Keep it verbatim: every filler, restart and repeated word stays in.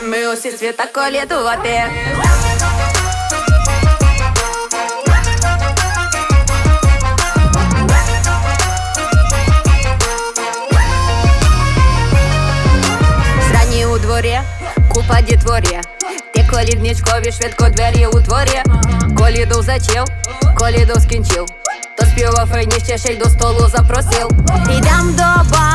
ми усі світа колядувати. Зрані у дворі, купа дітворі, ти колідничкові швидко двері утворі. Коліду зачив, коліду скінчив, то співав файніше, ще й до столу запросив. Ідем до ба